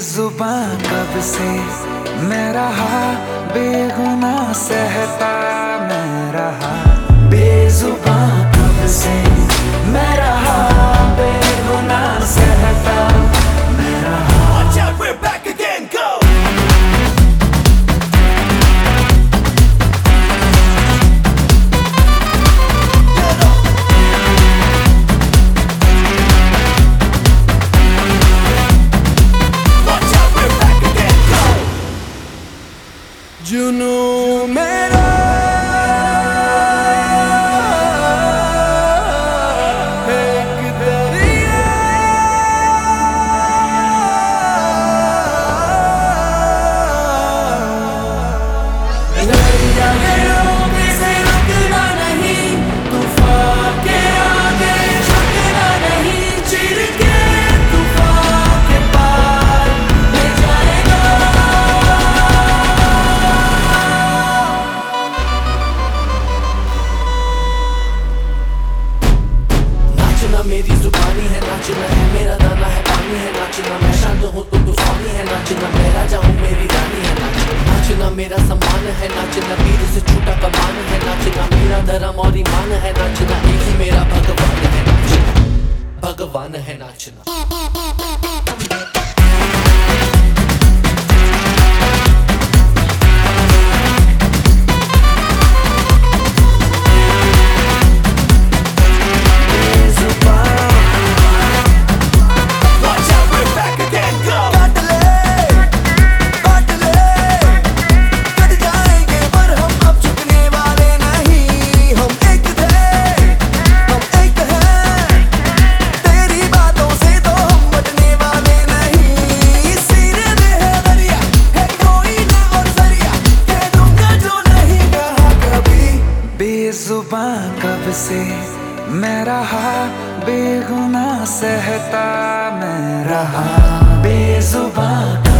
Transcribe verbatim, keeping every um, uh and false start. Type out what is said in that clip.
बेजुबां कब से मैं रहा, बेगुनाह सहता मैं रहा। बेजुबां कब से मैं रहा, बेगुनाह सहता मैं रहा। Watch out, we're back again, go! जुनून मेरा एक दरिया, दरिया के रोके से रुकना नहीं, तूफान के आगे झुकना नहीं। चिर के तूफान के पार ले जाएगा। नाचना मेरी जुबानी है, नाचना है मेरा दाना है, पानी है नाचना। मैं शांत हूँ तो तूफानी है नाचना, मैं राजा हूँ मेरी रानी है नाचना। नाचना मेरा सम्मान है नाचना, वीर से छूटा कमान है नाचना। मेरा धर्म और ईमान है नाचना, एक ही मेरा भगवान है नाचना, भगवान है नाचना। बेजुबां कब से मैं रहा, बेगुनाह सहता मैं रहा। बेजुबां